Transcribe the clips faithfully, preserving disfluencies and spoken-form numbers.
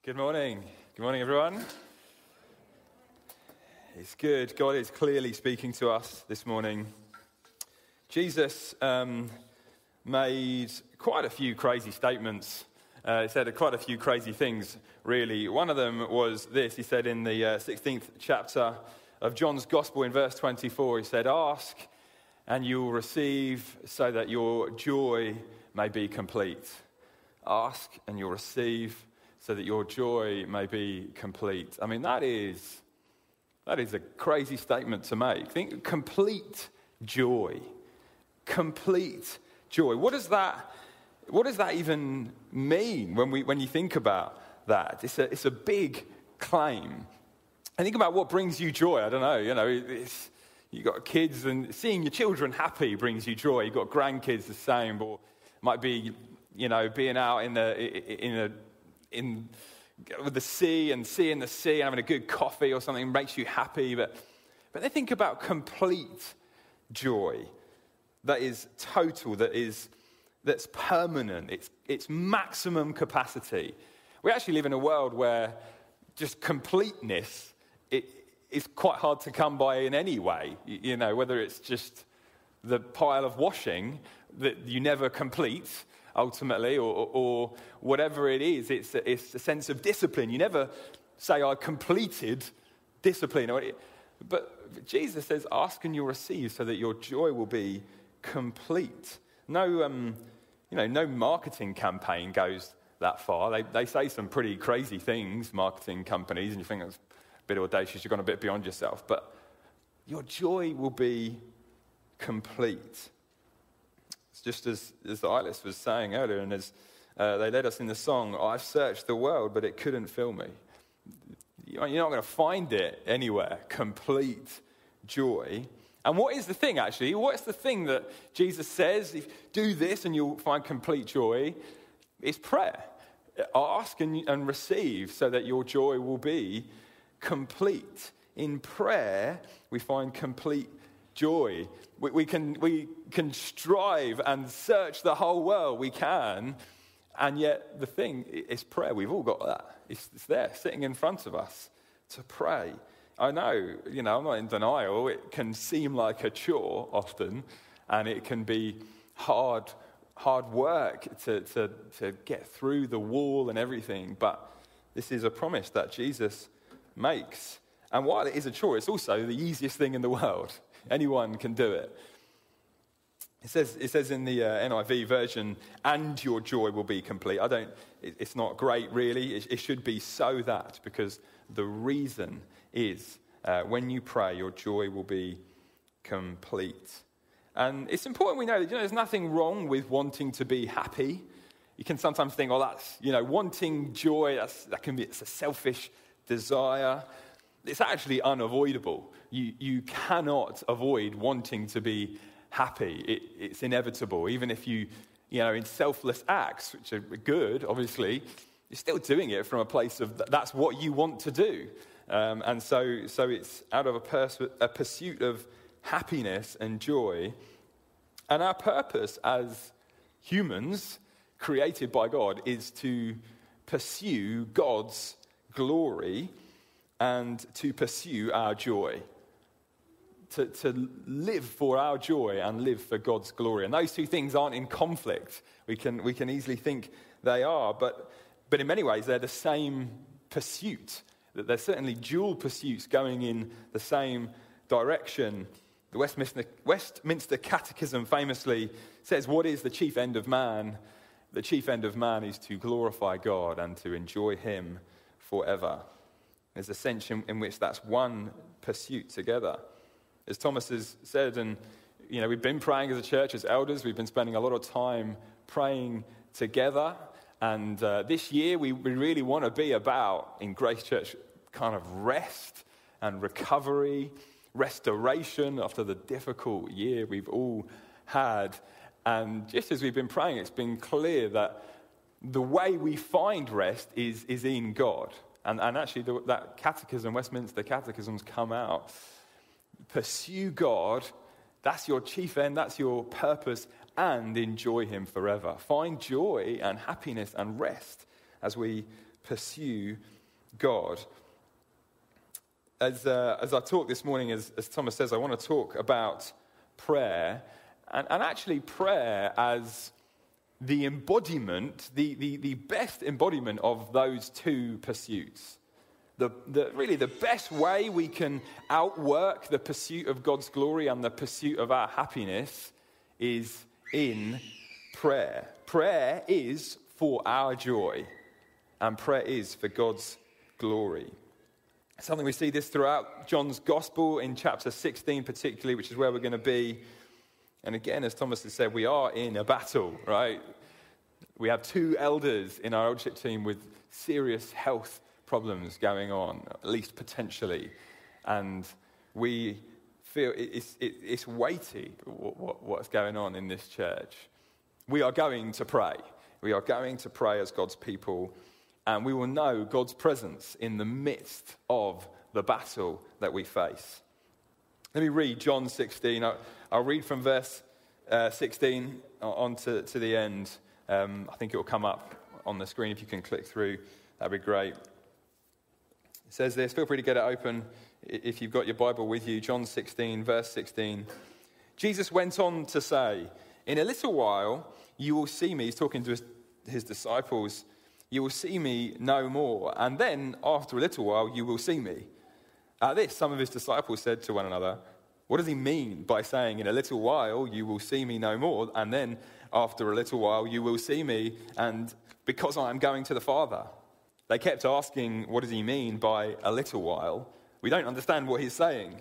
Good morning. Good morning, everyone. It's good. God is clearly speaking to us this morning. Jesus um, made quite a few crazy statements. Uh, he said quite a few crazy things, really. One of them was this. He said in the uh, sixteenth chapter of John's Gospel in verse twenty-four, he said, "Ask and you will receive so that your joy may be complete." Ask and you'll receive so that your joy may be complete. I mean, that is that is a crazy statement to make. Think complete joy. Complete joy. What does that what does that even mean when we when you think about that? It's a it's a big claim. And think about what brings you joy. I don't know, you know, it's you've got kids and seeing your children happy brings you joy. You've got grandkids the same, or it might be, you know, being out in the in a in with the sea and seeing the sea and having a good coffee or something makes you happy. But but then think about complete joy that is total, that is that's permanent. It's it's maximum capacity. We actually live in a world where just completeness it is quite hard to come by in any way. You, you know, whether it's just the pile of washing that you never complete, ultimately, or, or, or whatever it is, it's a, it's a sense of discipline. You never say, "I completed discipline." But Jesus says, "Ask and you'll receive, so that your joy will be complete." No, um, you know, no marketing campaign goes that far. They they say some pretty crazy things, marketing companies, and you think that's a bit audacious. You've gone a bit beyond yourself, but your joy will be complete. It's just as, as Eilis was saying earlier, and as uh, they led us in the song, "I've searched the world, but it couldn't fill me." You're not going to find it anywhere, complete joy. And what is the thing, actually? What is the thing that Jesus says? If do this and you'll find complete joy. It's prayer. Ask and, and receive so that your joy will be complete. In prayer, we find complete joy. We, we can we can strive and search the whole world. We can, and yet the thing is prayer. We've all got that. It's, it's there, sitting in front of us to pray. I know, you know, I'm not in denial. It can seem like a chore often, and it can be hard, hard work to to to get through the wall and everything. But this is a promise that Jesus makes, and while it is a chore, it's also the easiest thing in the world. Anyone can do it. It says it says in the uh, N I V version, "and your joy will be complete." I don't. It, it's not great, really. It, it should be "so that," because the reason is uh, when you pray, your joy will be complete. And it's important we know that, you know, there's nothing wrong with wanting to be happy. You can sometimes think, "Oh, that's, you know, wanting joy. That's that can be it's a selfish desire." It's actually unavoidable. You you cannot avoid wanting to be happy. It, it's inevitable. Even if you, you know, in selfless acts, which are good, obviously, you're still doing it from a place of that's what you want to do. Um, and so so it's out of a, pers- a pursuit of happiness and joy. And our purpose as humans, created by God, is to pursue God's glory and to pursue our joy, to, to live for our joy and live for God's glory. And those two things aren't in conflict. We can we can easily think they are, but but in many ways they're the same pursuit. That they're certainly dual pursuits going in the same direction. The Westminster, Westminster Catechism famously says, "What is the chief end of man? The chief end of man is to glorify God and to enjoy Him forever." There's a sense in, in which that's one pursuit together. As Thomas has said, and you know, we've been praying as a church, as elders, we've been spending a lot of time praying together. And uh, this year, we, we really want to be about, in Grace Church, kind of rest and recovery, restoration after the difficult year we've all had. And just as we've been praying, it's been clear that the way we find rest is, is in God. And, and actually, the, that catechism, Westminster Catechisms come out. Pursue God, that's your chief end, that's your purpose, and enjoy Him forever. Find joy and happiness and rest as we pursue God. As, uh, as I talk this morning, as, as Thomas says, I want to talk about prayer, and, and actually prayer as the embodiment, the, the, the best embodiment of those two pursuits. The, the, really the best way we can outwork the pursuit of God's glory and the pursuit of our happiness is in prayer. Prayer is for our joy, and prayer is for God's glory. Something we see this throughout John's Gospel in chapter sixteen particularly, which is where we're going to be. And again, as Thomas has said, we are in a battle, right? We have two elders in our eldership team with serious health problems going on, at least potentially. And we feel it's, it's weighty what's going on in this church. We are going to pray. We are going to pray as God's people, and we will know God's presence in the midst of the battle that we face. Let me read John sixteen. I'll, I'll read from verse uh, sixteen on to, to the end. Um, I think it will come up on the screen if you can click through. That'd be great. It says this. Feel free to get it open if you've got your Bible with you. John sixteen, verse sixteen. Jesus went on to say, "In a little while you will see me." He's talking to his, his disciples. "You will see me no more, and then after a little while you will see me." At this, some of his disciples said to one another, "What does he mean by saying, 'In a little while you will see me no more, and then after a little while you will see me, and because I am going to the Father?'" They kept asking, "What does he mean by a little while? We don't understand what he's saying."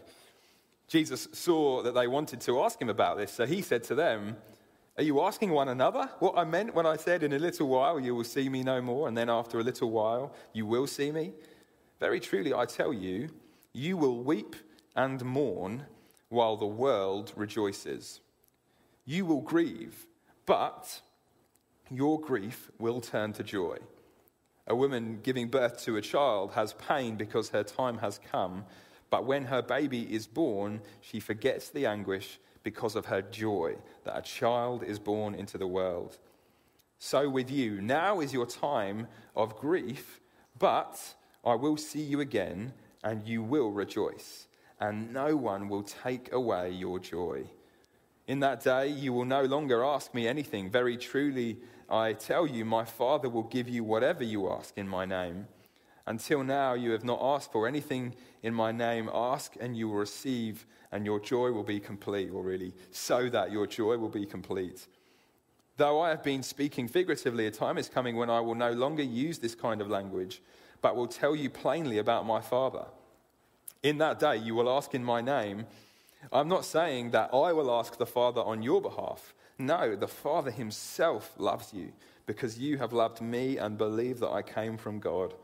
Jesus saw that they wanted to ask him about this, so he said to them, "Are you asking one another what I meant when I said, 'In a little while you will see me no more, and then after a little while you will see me'? Very truly I tell you, you will weep and mourn while the world rejoices. You will grieve, but your grief will turn to joy. A woman giving birth to a child has pain because her time has come, but when her baby is born, she forgets the anguish because of her joy that a child is born into the world. So with you, now is your time of grief, but I will see you again, and you will rejoice, and no one will take away your joy. In that day you will no longer ask me anything. Very truly I tell you, my Father will give you whatever you ask in my name. Until now you have not asked for anything in my name. Ask and you will receive, and your joy will be complete," or really, so that your joy will be complete. "Though I have been speaking figuratively, a time is coming when I will no longer use this kind of language, but will tell you plainly about my Father. In that day you will ask in my name. I'm not saying that I will ask the Father on your behalf. No, the Father himself loves you, because you have loved me and believed that I came from God.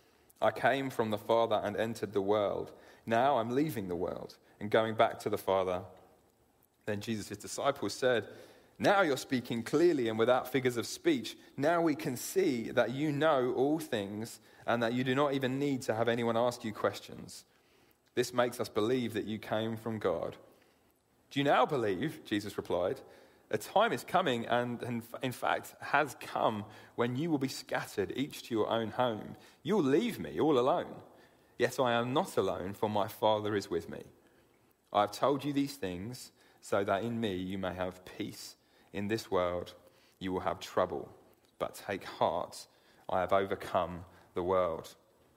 I came from the Father and entered the world. Now I'm leaving the world and going back to the Father." Then Jesus' disciples said, "Now you're speaking clearly and without figures of speech. Now we can see that you know all things and that you do not even need to have anyone ask you questions. This makes us believe that you came from God." "Do you now believe?" Jesus replied. "A time is coming, and in fact has come, when you will be scattered, each to your own home. You'll leave me all alone. Yet I am not alone, for my Father is with me. I have told you these things so that in me you may have peace. In this world you will have trouble, but take heart, I have overcome the world."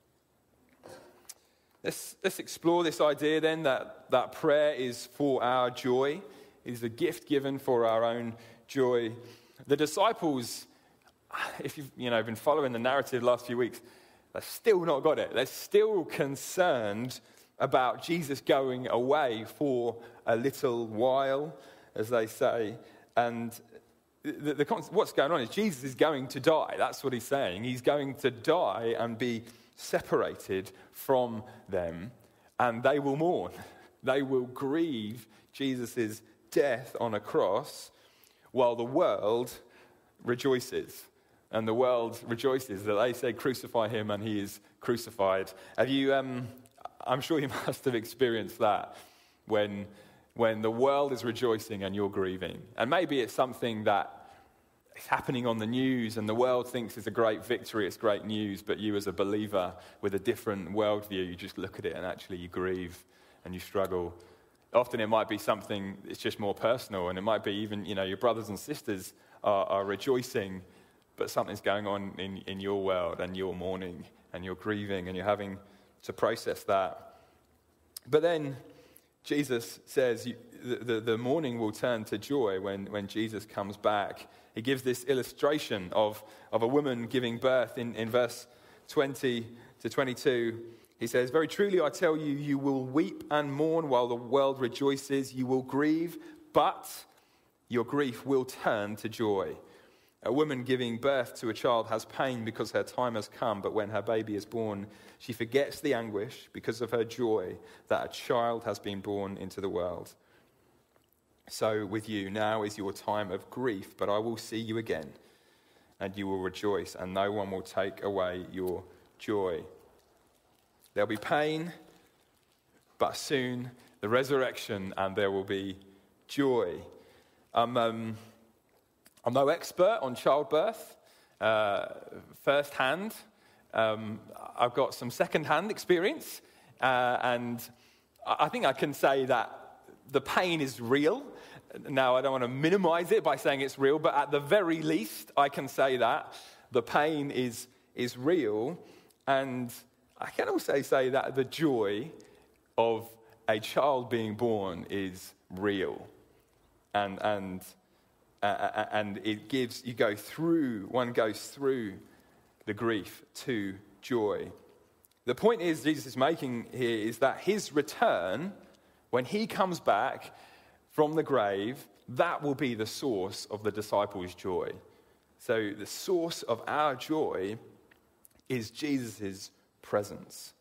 Let's, let's explore this idea then that, that prayer is for our joy. It is a gift given for our own joy. The disciples, if you've you know, been following the narrative the last few weeks, they've still not got it. They're still concerned about Jesus going away for a little while, as they say. And the, the, what's going on is Jesus is going to die. That's what he's saying. He's going to die and be separated from them, and they will mourn. They will grieve Jesus' death on a cross, while the world rejoices. And the world rejoices that they say, "Crucify him," and he is crucified. Have you? Um, I'm sure you must have experienced that when when the world is rejoicing and you're grieving. And maybe it's something that it's happening on the news and the world thinks it's a great victory, it's great news, but you as a believer with a different worldview, you just look at it and actually you grieve and you struggle. Often it might be something that's just more personal, and it might be even, you know, your brothers and sisters are, are rejoicing, but something's going on in, in your world, and you're mourning, and you're grieving, and you're having to process that. But then Jesus says you, the, the, the mourning will turn to joy when, when Jesus comes back. He gives this illustration of, of a woman giving birth in, in verse twenty to twenty-two. He says, "Very truly I tell you, you will weep and mourn while the world rejoices. You will grieve, but your grief will turn to joy. A woman giving birth to a child has pain because her time has come, but when her baby is born, she forgets the anguish because of her joy that a child has been born into the world. So with you, now is your time of grief, but I will see you again, and you will rejoice, and no one will take away your joy." There'll be pain, but soon the resurrection, and there will be joy. Um, um, I'm no expert on childbirth, uh, firsthand. Um, I've got some second-hand experience, uh, and I think I can say that the pain is real. Now, I don't want to minimize it by saying it's real, but at the very least, I can say that the pain is, is real, and I can also say that the joy of a child being born is real, and and uh, and it gives you go through one goes through the grief to joy. The point is Jesus is making here is that his return, when he comes back from the grave, that will be the source of the disciples' joy. So the source of our joy is Jesus' presence.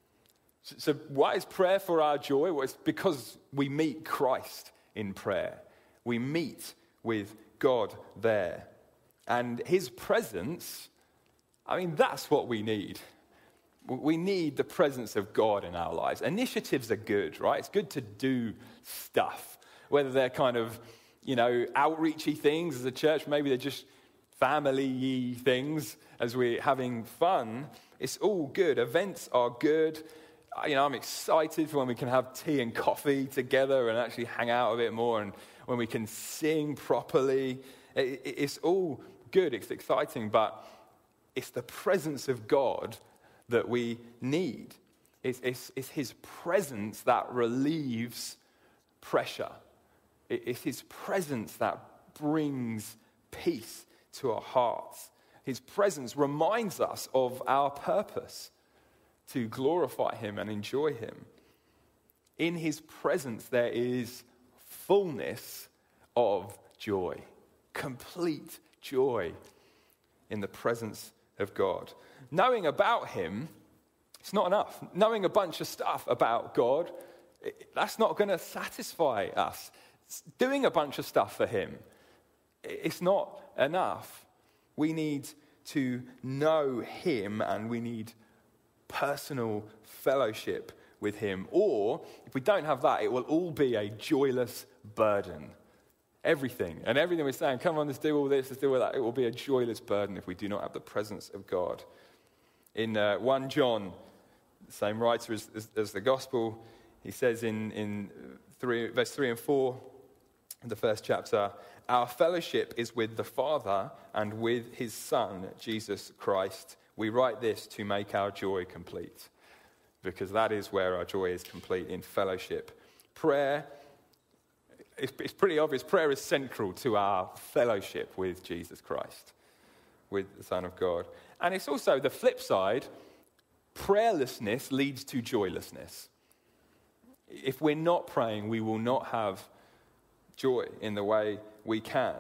So why is prayer for our joy? Well, it's because we meet Christ in prayer. We meet with God there. And his presence, I mean, that's what we need. We need the presence of God in our lives. Initiatives are good, right? It's good to do stuff, whether they're kind of, you know, outreachy things as a church, maybe they're just family-y things as we're having fun. It's all good. Events are good. You know, I'm excited for when we can have tea and coffee together and actually hang out a bit more, and when we can sing properly. It's all good. It's exciting, but it's the presence of God that we need. It's, it's, it's his presence that relieves pressure. It's his presence that brings peace to our hearts. His presence reminds us of our purpose to glorify him and enjoy him. In his presence there is fullness of joy, complete joy in the presence of God. Knowing about him, it's not enough. Knowing a bunch of stuff about God, that's not going to satisfy us. Doing a bunch of stuff for him, it's not enough. We need to know him, and we need personal fellowship with him. Or, if we don't have that, it will all be a joyless burden. Everything. And everything we're saying, come on, let's do all this, let's do all that. It will be a joyless burden if we do not have the presence of God. In uh, First John, the same writer as, as, as the Gospel, he says in, in three, verse three and four, in the first chapter, "Our fellowship is with the Father and with his Son, Jesus Christ. We write this to make our joy complete." Because that is where our joy is complete, in fellowship. Prayer, it's, it's pretty obvious, prayer is central to our fellowship with Jesus Christ, with the Son of God. And it's also the flip side. Prayerlessness leads to joylessness. If we're not praying, we will not have joy in the way we can.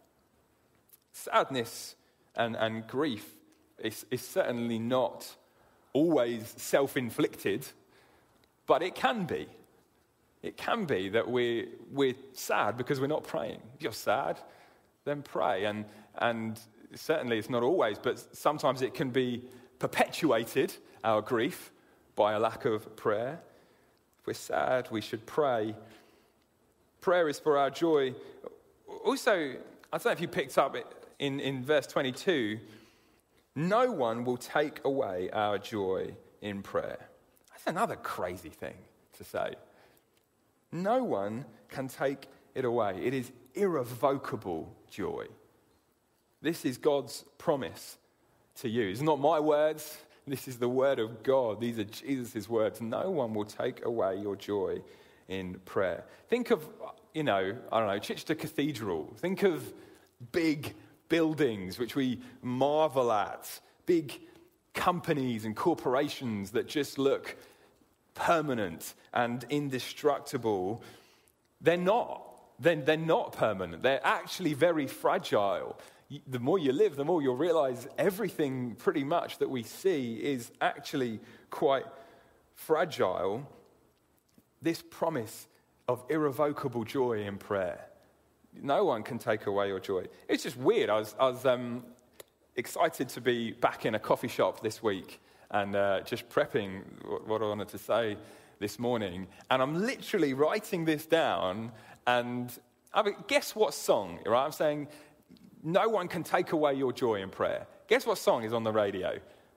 Sadness and, and grief is, is certainly not always self-inflicted, but it can be. It can be that we're, we're sad because we're not praying. If you're sad, then pray. And, and certainly it's not always, but sometimes it can be perpetuated, our grief, by a lack of prayer. If we're sad, we should pray. Prayer is for our joy. Also, I don't know if you picked up, in, in verse twenty-two, no one will take away our joy in prayer. That's another crazy thing to say. No one can take it away. It is irrevocable joy. This is God's promise to you. It's not my words. This is the word of God. These are Jesus' words. No one will take away your joy in prayer. Think of, you know, I don't know, Chichester Cathedral. Think of big buildings which we marvel at. Big companies and corporations that just look permanent and indestructible. They're not. They're, they're not permanent. They're actually very fragile. The more you live, the more you'll realize everything pretty much that we see is actually quite fragile. This promise of irrevocable joy in prayer. No one can take away your joy. It's just weird. I was, I was um, excited to be back in a coffee shop this week and uh, just prepping what I wanted to say this morning. And I'm literally writing this down and I mean, guess what song, right? I'm saying, no one can take away your joy in prayer. Guess what song is on the radio?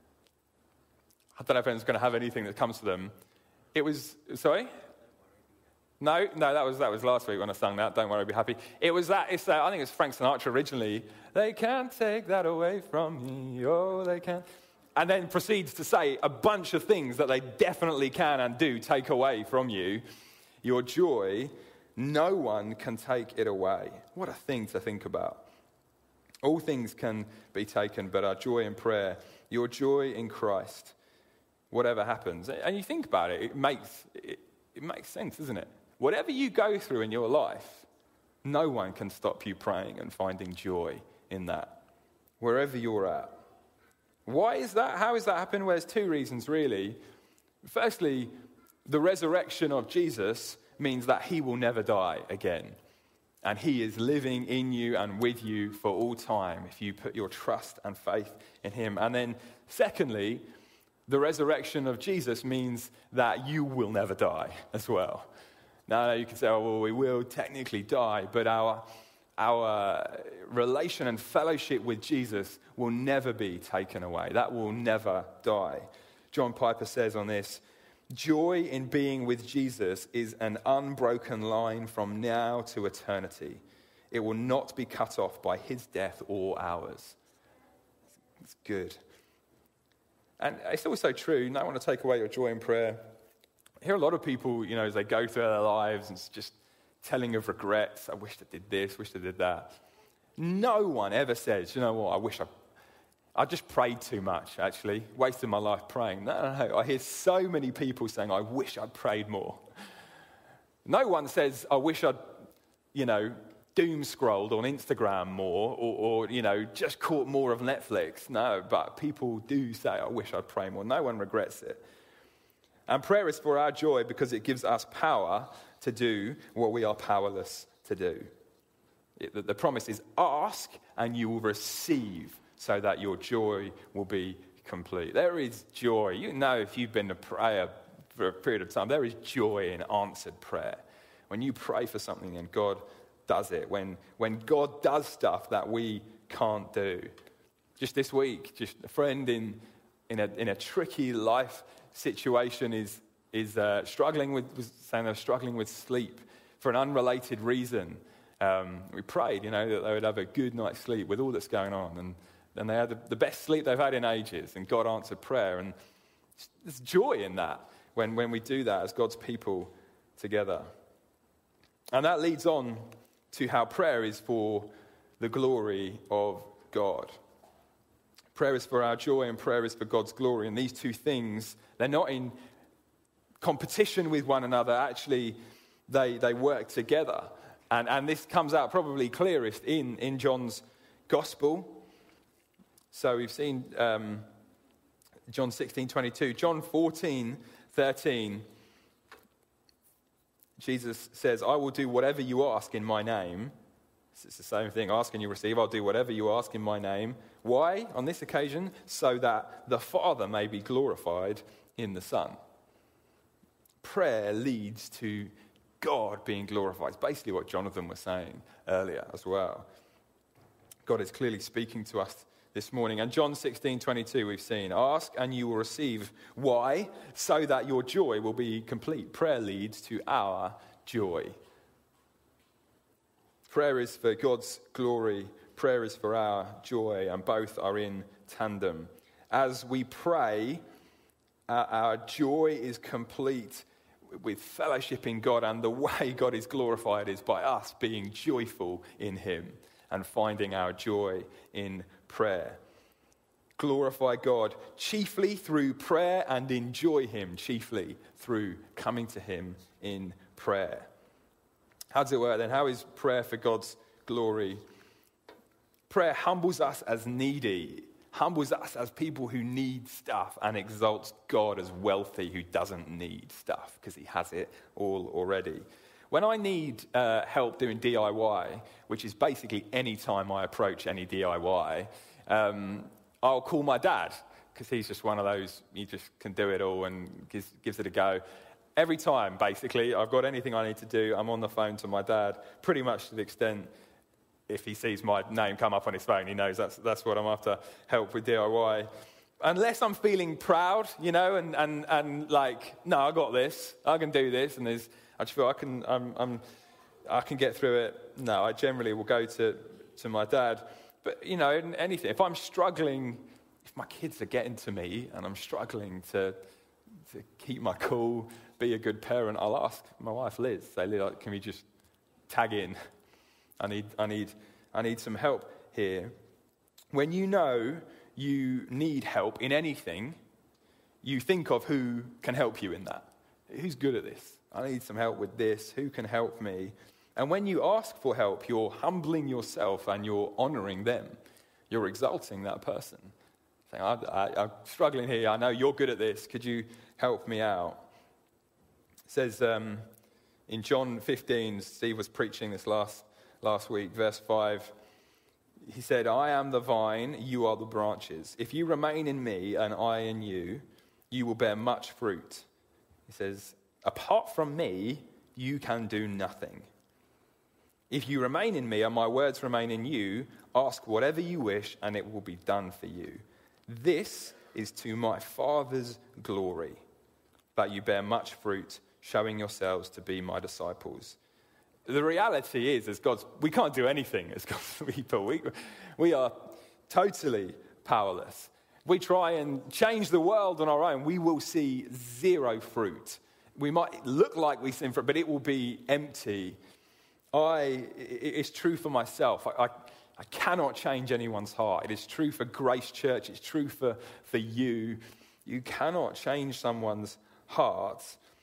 I don't know if anyone's going to have anything that comes to them. It was, sorry? No, no, that was that was last week when I sang that. Don't worry, be happy. It was that, it's that, I think it was Frank Sinatra originally. They can't take that away from me, oh, they can't. And then proceeds to say a bunch of things that they definitely can and do take away from you. Your joy, no one can take it away. What a thing to think about. All things can be taken, but our joy in prayer, your joy in Christ, whatever happens. And you think about it, it makes, it, it makes sense, doesn't it? Whatever you go through in your life, no one can stop you praying and finding joy in that, wherever you're at. Why is that? How is that happening? Well, there's two reasons, really. Firstly, the resurrection of Jesus means that he will never die again. And he is living in you and with you for all time if you put your trust and faith in him. And then secondly, the resurrection of Jesus means that you will never die as well. Now you can say, oh, well, we will technically die, but our, our relation and fellowship with Jesus will never be taken away. That will never die. John Piper says on this, joy in being with Jesus is an unbroken line from now to eternity. It will not be cut off by his death or ours. It's good. And it's also true, no one to take away your joy in prayer. I hear a lot of people, you know, as they go through their lives and it's just telling of regrets. I wish I did this, wish I did that. No one ever says, you know what, I wish I I just prayed too much, actually. Wasted my life praying. No, no, no. I hear so many people saying, I wish I'd prayed more. No one says, I wish I'd, you know, doom scrolled on Instagram more or, or, you know, just caught more of Netflix. No, but people do say, I wish I'd pray more. No one regrets it. And prayer is for our joy because it gives us power to do what we are powerless to do. It, the, the promise is ask and you will receive, so that your joy will be complete. There is joy. You know, if you've been to prayer for a period of time, there is joy in answered prayer. When you pray for something and God does it, when, when God does stuff that we can't do. Just this week, just a friend in, in, a, in a tricky life situation is, is uh, struggling with, was saying they're struggling with sleep for an unrelated reason. Um, we prayed, you know, that they would have a good night's sleep with all that's going on. And And they had the, the best sleep they've had in ages, and God answered prayer. And there's joy in that when, when we do that as God's people together. And that leads on to how prayer is for the glory of God. Prayer is for our joy and prayer is for God's glory. And these two things, they're not in competition with one another. Actually, they, they work together. And, and this comes out probably clearest in, in John's Gospel. So we've seen um, John sixteen twenty-two. John fourteen thirteen. Jesus says, I will do whatever you ask in my name. It's the same thing. Ask and you receive. I'll do whatever you ask in my name. Why? On this occasion, so that the Father may be glorified in the Son. Prayer leads to God being glorified. It's basically what Jonathan was saying earlier as well. God is clearly speaking to us this morning. And John sixteen twenty-two, we've seen, ask and you will receive. Why? So that your joy will be complete. Prayer leads to our joy. Prayer is for God's glory. Prayer is for our joy, and both are in tandem. As we pray, our, our joy is complete with fellowship in God, and the way God is glorified is by us being joyful in him and finding our joy in prayer. Glorify God chiefly through prayer and enjoy him chiefly through coming to him in prayer. How does it work then? How is prayer for God's glory? Prayer humbles us as needy, humbles us as people who need stuff, and exalts God as wealthy who doesn't need stuff because he has it all already. When I need uh, help doing D I Y, which is basically any time I approach any D I Y, um, I'll call my dad because he's just one of those, he just can do it all and gives, gives it a go. Every time, basically, I've got anything I need to do, I'm on the phone to my dad, pretty much to the extent if he sees my name come up on his phone, he knows that's that's what I'm after, help with D I Y. Unless I'm feeling proud, you know, and, and, and like, no, I got this, I can do this, and there's, I just feel I can, I'm, I'm, I can get through it. No, I generally will go to, to my dad. But, you know, anything, if I'm struggling, if my kids are getting to me and I'm struggling to to keep my cool, be a good parent, I'll ask my wife Liz, say, Liz, can we just tag in? I need, I need, I need some help here. When you know you need help in anything, you think of who can help you in that. Who's good at this? I need some help with this. Who can help me? And when you ask for help, you're humbling yourself and you're honoring them. You're exalting that person. Saying, I, I, I'm struggling here. I know you're good at this. Could you help me out? It says um, in John fifteen, Steve was preaching this last last week, verse five. He said, I am the vine, you are the branches. If you remain in me and I in you, you will bear much fruit. He says, apart from me, you can do nothing. If you remain in me and my words remain in you, ask whatever you wish and it will be done for you. This is to my Father's glory, that you bear much fruit, showing yourselves to be my disciples. The reality is, as God's, we can't do anything as God's people. We, we are totally powerless. We try and change the world on our own, we will see zero fruit. We might look like we see fruit, but it will be empty. I, it's true for myself. I, I, I cannot change anyone's heart. It is true for Grace Church. It's true for, for you. You cannot change someone's heart.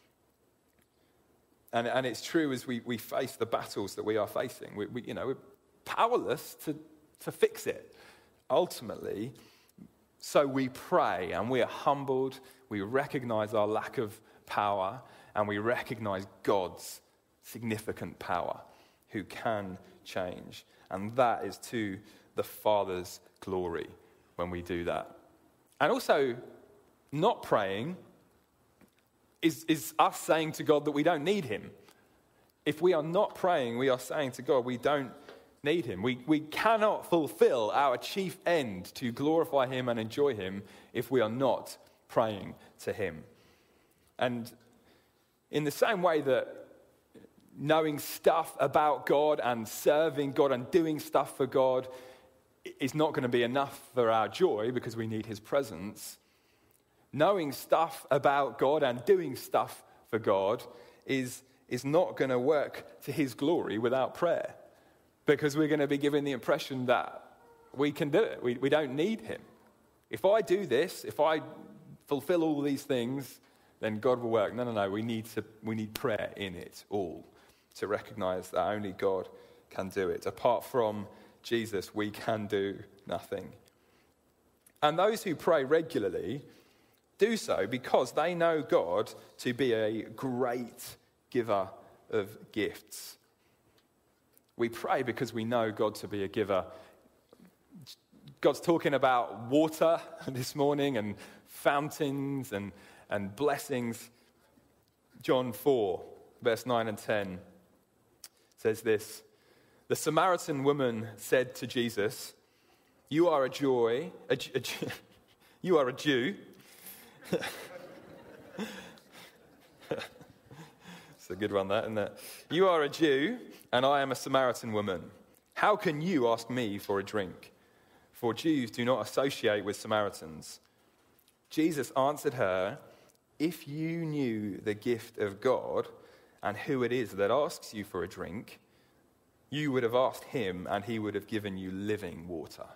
And, and it's true as we, we face the battles that we are facing. We, we, you know, we're powerless to, to fix it, ultimately. So we pray and we are humbled. We recognize our lack of power and we recognize God's significant power who can change. And that is to the Father's glory when we do that. And also, not praying Is, is us saying to God that we don't need him. If we are not praying, we are saying to God we don't need him. We, we cannot fulfill our chief end to glorify him and enjoy him if we are not praying to him. And in the same way that knowing stuff about God and serving God and doing stuff for God is not going to be enough for our joy because we need his presence, knowing stuff about God and doing stuff for God is, is not going to work to his glory without prayer, because we're going to be given the impression that we can do it. We, we don't need him. If I do this, if I fulfill all these things, then God will work. No, no, no. We need to. We need prayer in it all to recognize that only God can do it. Apart from Jesus, we can do nothing. And those who pray regularly do so because they know God to be a great giver of gifts. We pray because we know God to be a giver. God's talking about water this morning and fountains and, and blessings. John four, verse nine and ten says this, The Samaritan woman said to Jesus, "You are a joy, a, a, you are a Jew." It's a good one, that, isn't it? "You are a Jew, and I am a Samaritan woman. How can you ask me for a drink? For Jews do not associate with Samaritans." Jesus answered her, "If you knew the gift of God and who it is that asks you for a drink, you would have asked him, and he would have given you living water."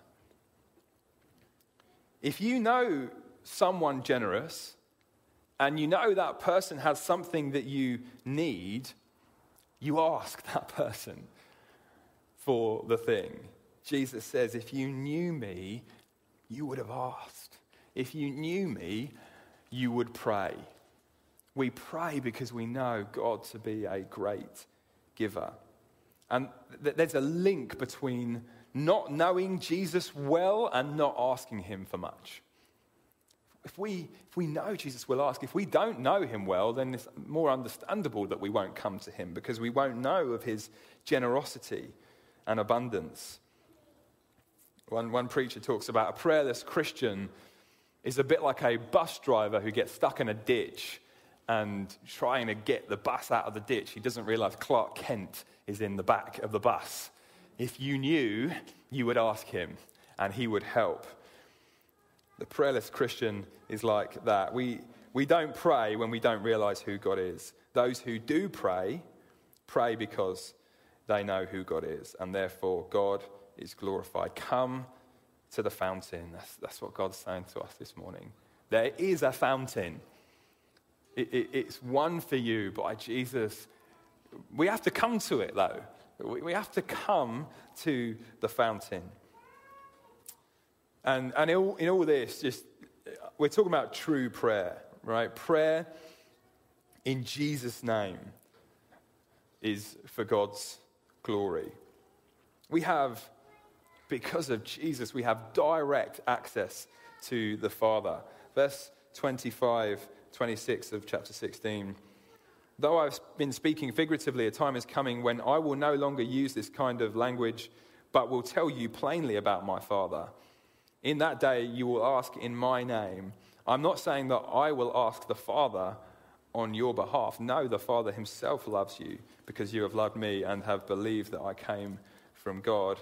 If you know someone generous, and you know that person has something that you need, you ask that person for the thing. Jesus says, if you knew me, you would have asked. If you knew me, you would pray. We pray because we know God to be a great giver. And th- there's a link between not knowing Jesus well and not asking him for much. If we, if we know Jesus, we'll ask. If we don't know him well, then it's more understandable that we won't come to him because we won't know of his generosity and abundance. One, one preacher talks about a prayerless Christian is a bit like a bus driver who gets stuck in a ditch and trying to get the bus out of the ditch. He doesn't realize Clark Kent is in the back of the bus. If you knew, you would ask him and he would help. The prayerless Christian is like that. We, we don't pray when we don't realize who God is. Those who do pray, pray because they know who God is, and therefore God is glorified. Come to the fountain. That's, that's what God's saying to us this morning. There is a fountain. It, it, it's one for you by Jesus. We have to come to it, though. We, we have to come to the fountain. And, and in, all, in all this, just we're talking about true prayer, right? Prayer in Jesus' name is for God's glory. We have, because of Jesus, we have direct access to the Father. Verse twenty-five, twenty-six of chapter sixteen. "Though I've been speaking figuratively, a time is coming when I will no longer use this kind of language, but will tell you plainly about my Father. In that day you will ask in my name." I'm not saying that I will ask the Father on your behalf. No, the Father himself loves you because you have loved me and have believed that I came from God.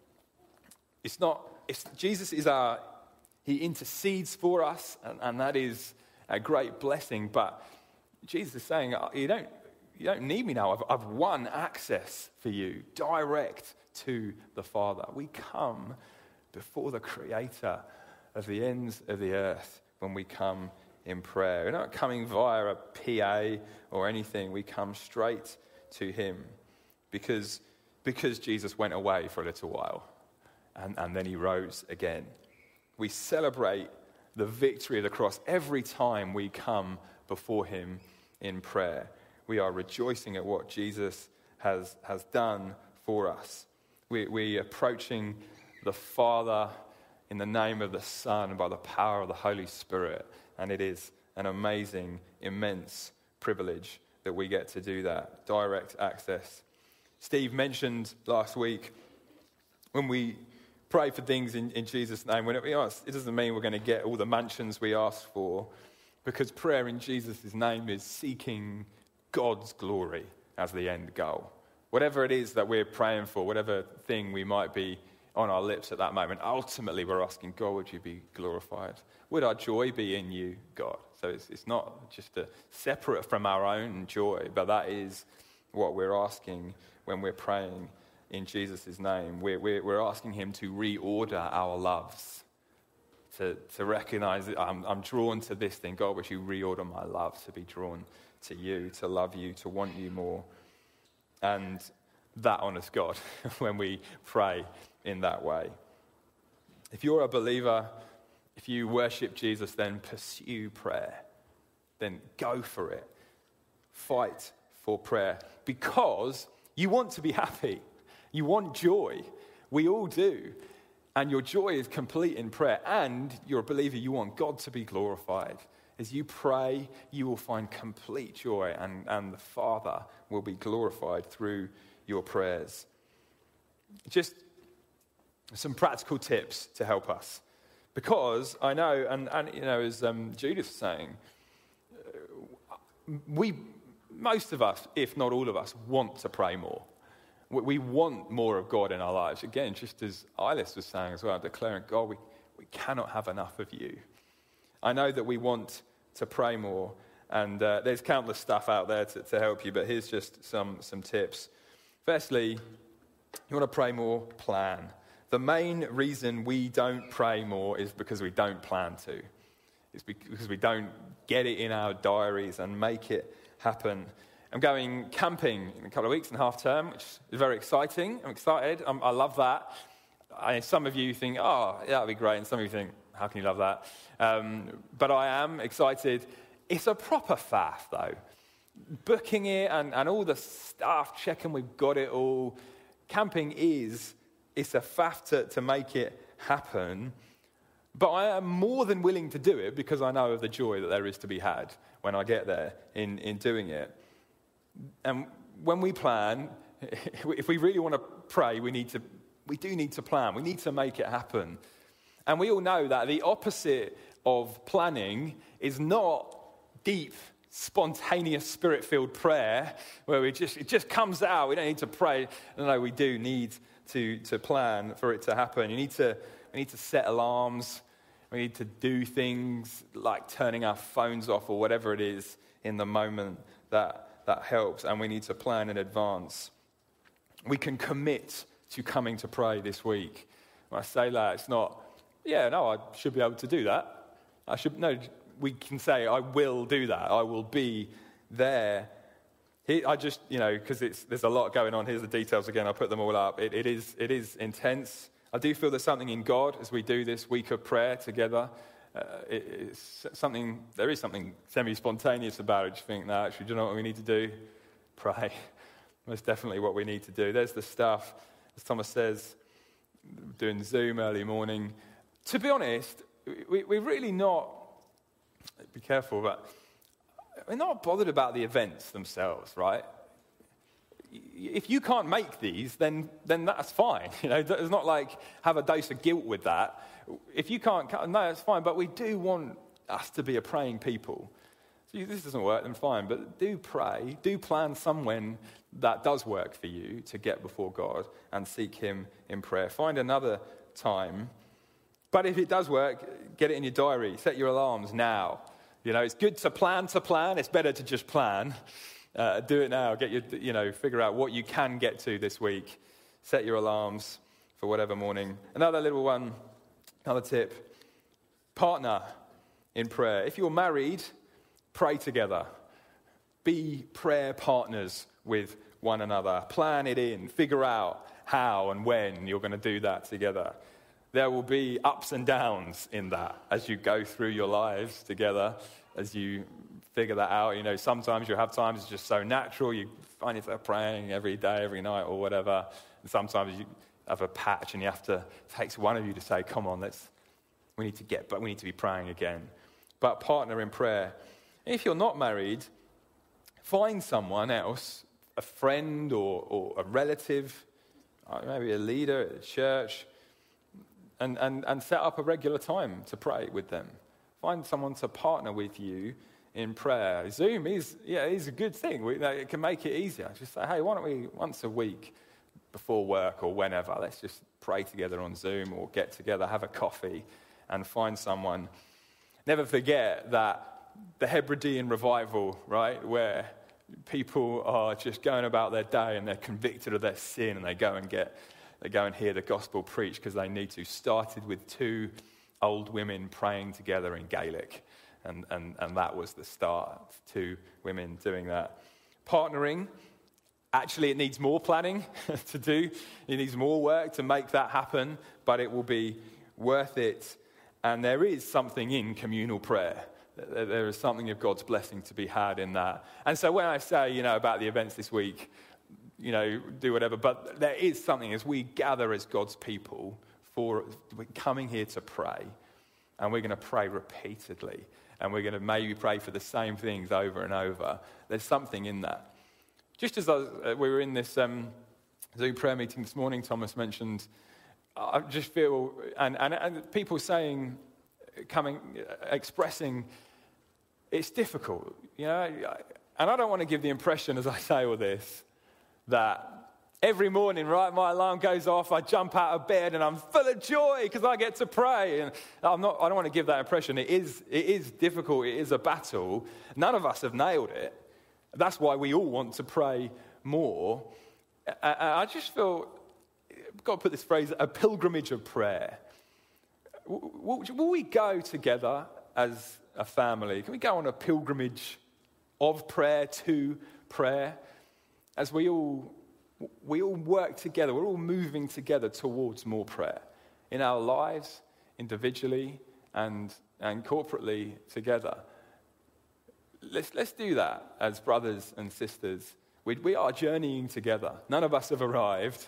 It's not, it's, Jesus is our, he intercedes for us, and, and that is a great blessing. But Jesus is saying, you don't, you don't need me now. I've, I've won access for you, direct to the Father. We come before the Creator of the ends of the earth when we come in prayer. We're not coming via a P A or anything. We come straight to him because, because Jesus went away for a little while and, and then he rose again. We celebrate the victory of the cross every time we come before him in prayer. We are rejoicing at what Jesus has, has done for us. We, we're approaching the Father in the name of the Son and by the power of the Holy Spirit. And it is an amazing, immense privilege that we get to do that. Direct access. Steve mentioned last week when we pray for things in, in Jesus' name, when it, you know, it doesn't mean we're going to get all the mansions we ask for, because prayer in Jesus' name is seeking God's glory as the end goal. Whatever it is that we're praying for, whatever thing we might be on our lips at that moment, ultimately we're asking, God, would you be glorified? Would our joy be in you, God? So it's, it's not just a separate from our own joy, but that is what we're asking when we're praying in Jesus' name. We're, we're, we're asking him to reorder our loves, to, to recognize that I'm, I'm drawn to this thing. God, would you reorder my love to be drawn to you, to love you, to want you more? And that honors God when we pray in that way. If you're a believer, if you worship Jesus, then pursue prayer. Then go for it. Fight for prayer because you want to be happy. You want joy. We all do. And your joy is complete in prayer. And you're a believer, you want God to be glorified. As you pray, you will find complete joy, and, and the Father will be glorified through your prayers. just some practical tips to help us. Because I know, and, and you know, as um, Judith was saying, we, most of us, if not all of us, want to pray more. We, we want more of God in our lives. Again, just as Eilis was saying as well, declaring, God, we, we cannot have enough of you. I know that we want to pray more, and uh, there's countless stuff out there to, to help you, but here's just some, some tips. Firstly, you want to pray more, plan. The main reason we don't pray more is because we don't plan to. It's because we don't get it in our diaries and make it happen. I'm going camping in a couple of weeks in half term, which is very exciting. I'm excited. I'm, I love that. I, some of you think, oh, yeah, that'd be great. And some of you think, how can you love that? Um, but I am excited. It's a proper faff, though. Booking it and, and all the stuff, checking we've got it all. Camping is, it's a faff to, to make it happen. But I am more than willing to do it because I know of the joy that there is to be had when I get there in, in doing it. And when we plan, if we really want to pray, we need to, we do need to plan. We need to make it happen. And we all know that the opposite of planning is not deep, spontaneous, spirit-filled prayer where we just it just comes out. We don't need to pray. No, no, we do need to, to plan for it to happen. You need to we need to set alarms. We need to do things like turning our phones off or whatever it is in the moment that, that helps. And we need to plan in advance. We can commit to coming to pray this week. When I say that, it's not, yeah, no, I should be able to do that. I should, no, we can say, I will do that. I will be there. He, I just, you know, because there's a lot going on. Here's the details again. I'll put them all up. It, it is it is intense. I do feel there's something in God as we do this week of prayer together. Uh, it, it's something, there is something semi-spontaneous about it. You think, no, actually, do you know what we need to do? Pray. Most definitely what we need to do. There's the stuff, as Thomas says, doing Zoom early morning. To be honest, we, we're really not, be careful, but we're not bothered about the events themselves, right? If you can't make these, then then that's fine. You know, it's not like have a dose of guilt with that. If you can't, no, it's fine. But we do want us to be a praying people. So if this doesn't work, then fine. But do pray. Do plan somewhen that does work for you to get before God and seek Him in prayer. Find another time. But if it does work, get it in your diary. Set your alarms now. You know, it's good to plan to plan. It's better to just plan. Uh, do it now. Get your, you know, figure out what you can get to this week. Set your alarms for whatever morning. Another little one, another tip. Partner in prayer. If you're married, pray together. Be prayer partners with one another. Plan it in. Figure out how and when you're going to do that together. There will be ups and downs in that as you go through your lives together, as you figure that out. You know, sometimes you have times it's just so natural. You find yourself praying every day, every night or whatever. And sometimes you have a patch and you have to, it takes one of you to say, come on, let's, we need to get, but we need to be praying again. But partner in prayer. If you're not married, find someone else, a friend or, or a relative, maybe a leader at the church, and, and, and set up a regular time to pray with them. Find someone to partner with you in prayer. Zoom is, yeah, is a good thing. We, you know, it can make it easier. Just say, hey, why don't we, once a week before work or whenever, let's just pray together on Zoom or get together, have a coffee and find someone. Never forget that the Hebridean revival, right, where people are just going about their day and they're convicted of their sin and they go and get, they go and hear the gospel preached because they need to, started with two old women praying together in Gaelic. And, and, and that was the start, two women doing that. Partnering, actually it needs more planning to do. It needs more work to make that happen, but it will be worth it. And there is something in communal prayer. There is something of God's blessing to be had in that. And so when I say, you know, about the events this week, you know, do whatever, but there is something as we gather as God's people for, we're coming here to pray, and we're going to pray repeatedly. And we're going to maybe pray for the same things over and over. There's something in that. Just as I was, uh, we were in this um, Zoom prayer meeting this morning, Thomas mentioned, I just feel, and, and, and people saying, coming, expressing, it's difficult, you know, and I don't want to give the impression as I say all this, that every morning, right, my alarm goes off, I jump out of bed and I'm full of joy because I get to pray. And I'm not, I don't want to give that impression. It is, it is difficult, it is a battle. None of us have nailed it. That's why we all want to pray more. I just feel, I've got to put this phrase, a pilgrimage of prayer. Will, will we go together as a family? Can we go on a pilgrimage of prayer to prayer? As we all, we all work together, we're all moving together towards more prayer in our lives, individually and, and corporately together. Let's, let's do that as brothers and sisters. We, we are journeying together. None of us have arrived.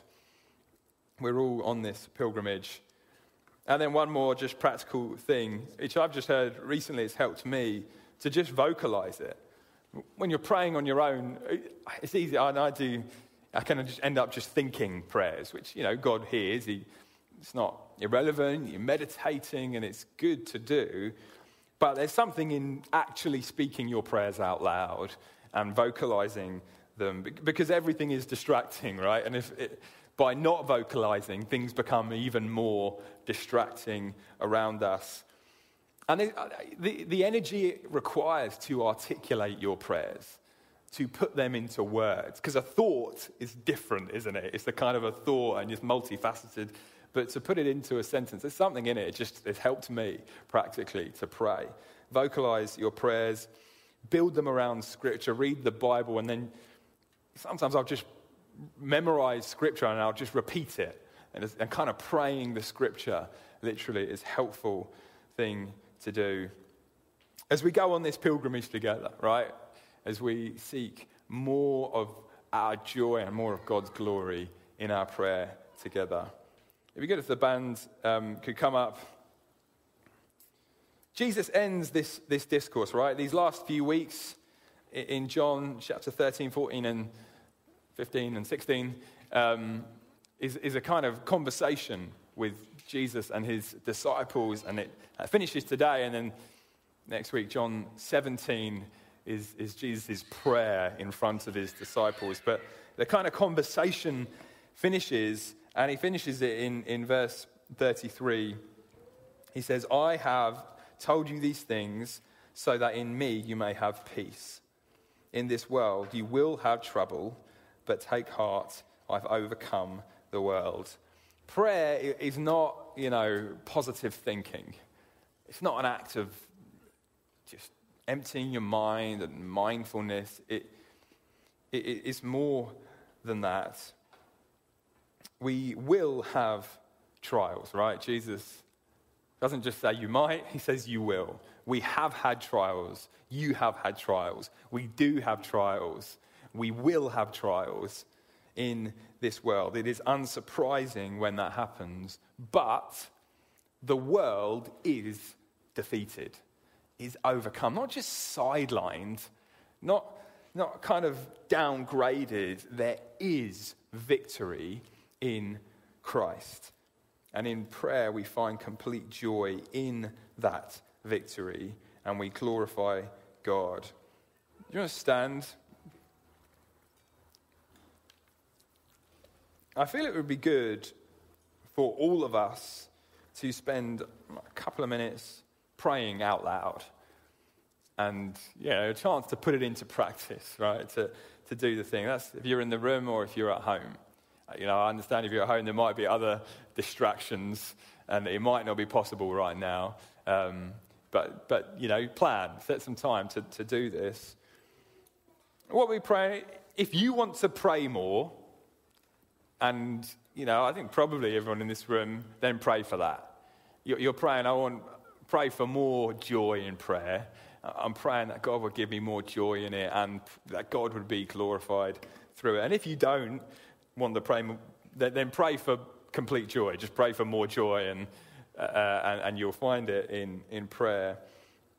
We're all on this pilgrimage. And then one more just practical thing, which I've just heard recently has helped me to just vocalize it. When you're praying on your own, it's easy. I, I do. I kind of just end up just thinking prayers, which, you know, God hears. He, it's not irrelevant. You're meditating, and it's good to do. But there's something in actually speaking your prayers out loud and vocalizing them, because everything is distracting, right? And if it, by not vocalizing, things become even more distracting around us. And it, the, the energy it requires to articulate your prayers, to put them into words, because a thought is different, isn't it? It's the kind of a thought and it's multifaceted, but to put it into a sentence, there's something in it. It just it's helped me practically to pray. Vocalize your prayers, build them around Scripture, read the Bible, and then sometimes I'll just memorize Scripture and I'll just repeat it. And, and kind of praying the Scripture literally is a helpful thing to do. As we go on this pilgrimage together, right? As we seek more of our joy and more of God's glory in our prayer together. It'd be good if the band um, could come up. Jesus ends this, this discourse, right? These last few weeks in John chapter thirteen, fourteen, and fifteen and sixteen um, is, is a kind of conversation with Jesus and his disciples, and it finishes today, and then next week, John seventeen is, is Jesus' prayer in front of his disciples. But the kind of conversation finishes, and he finishes it in, in verse thirty-three. He says, I have told you these things so that in me you may have peace. In this world you will have trouble, but take heart, I've overcome the world. Prayer is not, you know, positive thinking. It's not an act of just emptying your mind and mindfulness. It, it, it's more than that. We will have trials, right? Jesus doesn't just say you might, he says you will. We have had trials. You have had trials. We do have trials. We will have trials in this world. It is unsurprising when that happens, but the world is defeated, is overcome, not just sidelined, not, not kind of downgraded. There is victory in Christ. And in prayer, we find complete joy in that victory, and we glorify God. Do you want to stand? I feel it would be good for all of us to spend a couple of minutes praying out loud, and you know, a chance to put it into practice, right? To to do the thing. That's if you're in the room or if you're at home. You know, I understand if you're at home, there might be other distractions, and it might not be possible right now. Um, but but you know, plan, set some time to to do this. What we pray, if you want to pray more. And, you know, I think probably everyone in this room, then pray for that. You're praying, I want to pray for more joy in prayer. I'm praying that God would give me more joy in it and that God would be glorified through it. And if you don't want to pray, then pray for complete joy. Just pray for more joy and uh, and, and you'll find it in, in prayer.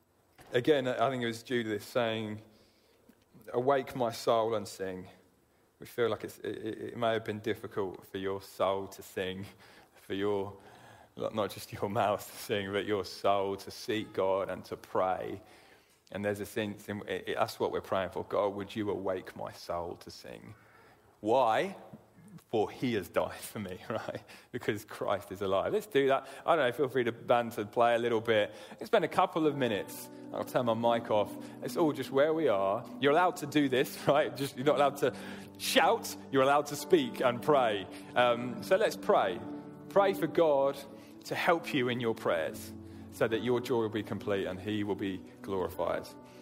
Again, I think it was Judith saying, awake my soul and sing. we feel like it's, it, it may have been difficult for your soul to sing, for your, not just your mouth to sing, but your soul to seek God and to pray. And there's a sense, in, it, that's what we're praying for. God, would you awake my soul to sing? Why? For he has died for me, right? Because Christ is alive. Let's do that. I don't know, feel free to band to play a little bit. Let's spend a couple of minutes. I'll turn my mic off. It's all just where we are. You're allowed to do this, right? Just you're not allowed to shout. You're allowed to speak and pray. Um, so let's pray. Pray for God to help you in your prayers so that your joy will be complete and he will be glorified.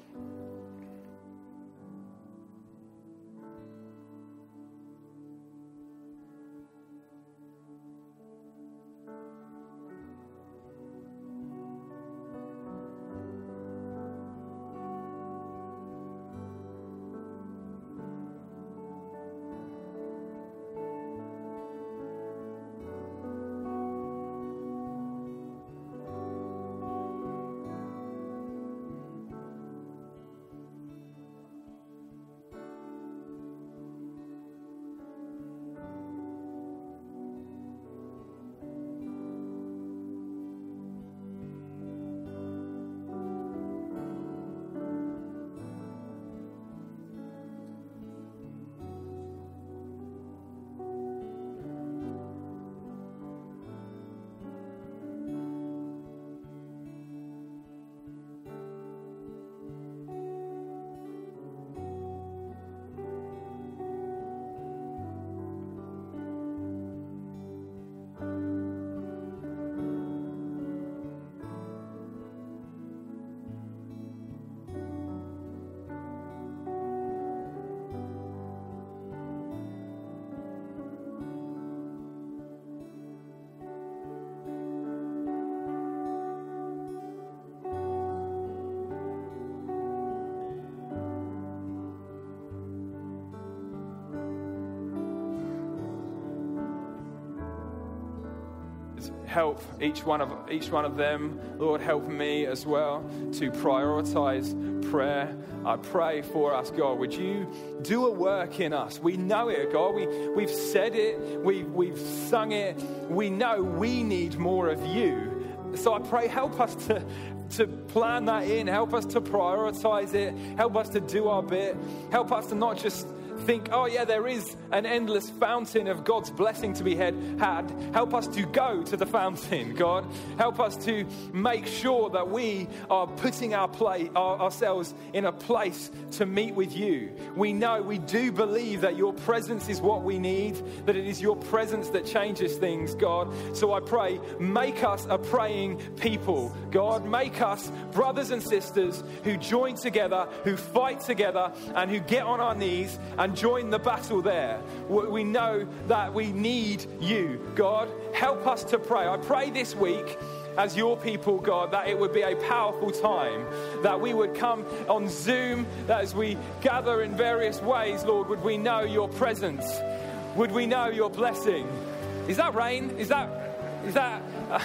Help each one of each one of them. Lord, help me as well to prioritize prayer. I pray for us, God. Would you do a work in us? We know it, God. We, we've said it. We, we've sung it. We know we need more of you. So I pray, help us to, to plan that in. Help us to prioritize it. Help us to do our bit. Help us to not just think, oh yeah, there is an endless fountain of God's blessing to be had. had. Help us to go to the fountain, God. Help us to make sure that we are putting our play, our, ourselves in a place to meet with you. We know, we do believe that your presence is what we need, that it is your presence that changes things, God. So I pray, make us a praying people, God. Make us brothers and sisters who join together, who fight together, and who get on our knees and join the battle there. We know that we need you, God. Help us to pray. I pray this week as your people, God, that it would be a powerful time, that we would come on Zoom, that as we gather in various ways, Lord, would we know your presence? Would we know your blessing? Is that rain? Is that, is that... Uh,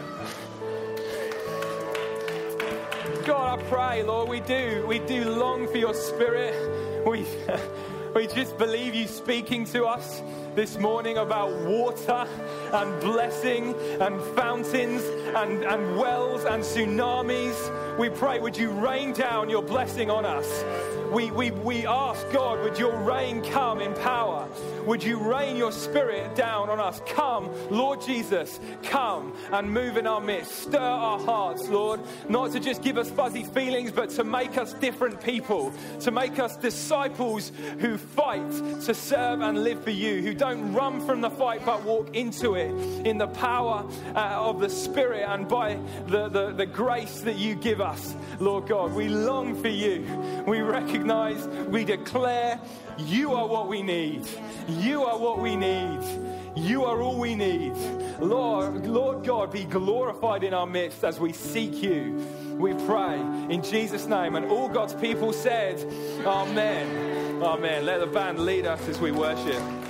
God, I pray, Lord, we do, we do long for your spirit. We... We just believe you speaking to us this morning about water and blessing and fountains and, and wells and tsunamis. We pray, would you rain down your blessing on us? We, we, we ask, God, would your rain come in power? Would you rain your spirit down on us? Come, Lord Jesus, come and move in our midst. Stir our hearts, Lord, not to just give us fuzzy feelings, but to make us different people, to make us disciples who fight to serve and live for you, who don't run from the fight but walk into it in the power uh, of the Spirit and by the, the, the grace that you give us, Lord God. We long for you. We recognize, we declare, you are what we need. You are what we need. You are all we need. Lord, Lord God, be glorified in our midst as we seek you. We pray in Jesus' name. And all God's people said, amen. Amen. Let the band lead us as we worship.